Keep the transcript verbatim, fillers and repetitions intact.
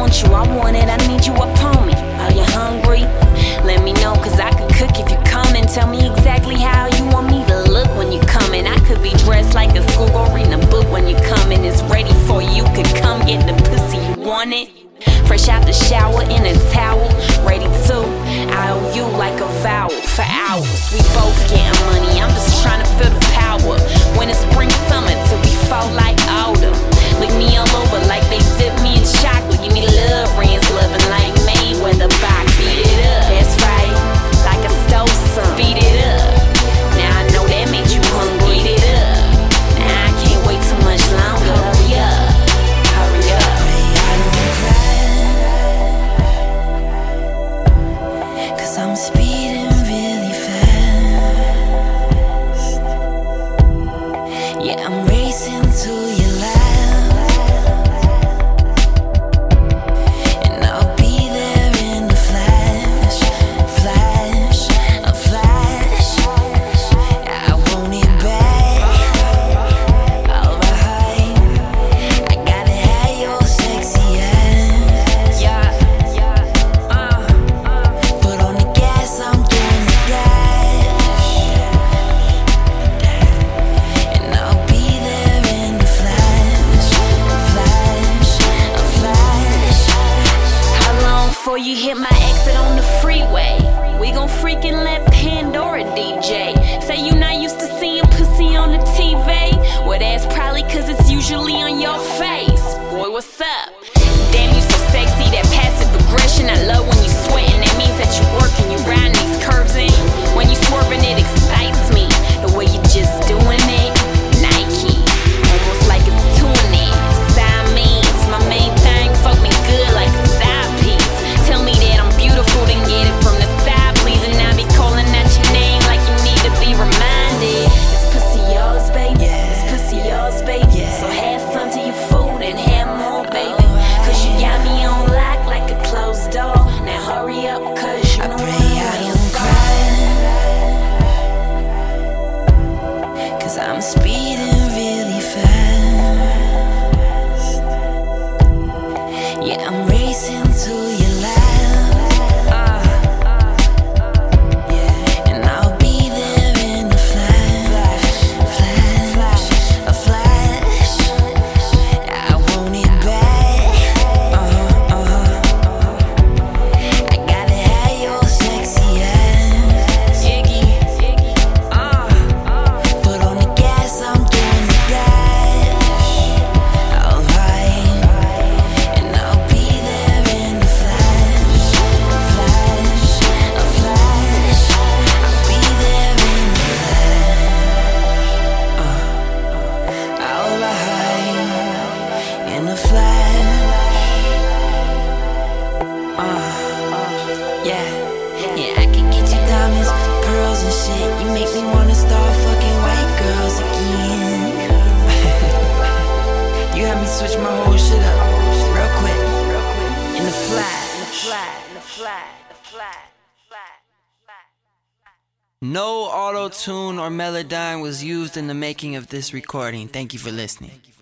want you, I want it, I need you upon me. Are you hungry? Let me know, cause I could cook if you come and tell me exactly how you want me to look when you come in. I could be dressed like a schoolgirl reading a book when you come in. It's ready for you, could come get the pussy, you want it? Fresh out the shower in a towel, ready to I owe you like a vowel for hours. We both getting money, I'm just trying to feel the power. When it's spring, summer, till we fall like older. Lick me all over like they dip me in chocolate. Give me love rings, loving like Mayweather box. Beat it up, that's right, like I stole some. Beat it up, now I know that made you hungry. Beat it up, now I can't wait too much longer. Hurry up, hurry up. I'm speeding really fast. Yeah, I'm racing to your lap, and I'll be there in a flash, flash, a flash. I want it back, alright. I gotta have your sexy ass. Yeah. I'm doing the dash, and I'll be there in a flash, flash, a flash. How long before you hit my exit on the freeway? We gon' freaking let Pandora D J. Say you not used to seeing pussy on the T V? Well, that's probably cause it's usually on your face. Boy, what's up? Damn, you so sexy, that passive aggression. I love when you sweating, that means that you working, you riding these curves in. When you swerving, it excites me. The way you just doing it, Nike, almost like it's tuning. Siamese, my main thing, fuck me good like a side piece. Tell me that I'm beautiful, then get it from the side, please. And I be calling out your name like you need to be reminded. This pussy yours, baby, this pussy yours, baby. So have some to your food and have more, baby. Cause you got me on lock like a closed door. Now hurry up, cause you know I don't cry, cause I'm speeding really fast. Yeah, I'm racing to your lap, uh, yeah, and I'll be there in a flash, flash, a flash. I want it back, uh-huh, uh-huh. I gotta have your sexy ass, Iggy, uh, put on the gas, I'm doing the dash, alright, and I'll be there in a flash, flash, a flash. I'll be there in a flash, uh, alright, in a flash, uh, yeah, yeah, I can get you diamonds, pearls and shit. You make me wanna start fucking white girls again. You had me switch my whole shit up, real quick, in the flash. No auto-tune or Melodyne was used in the making of this recording. Thank you for listening.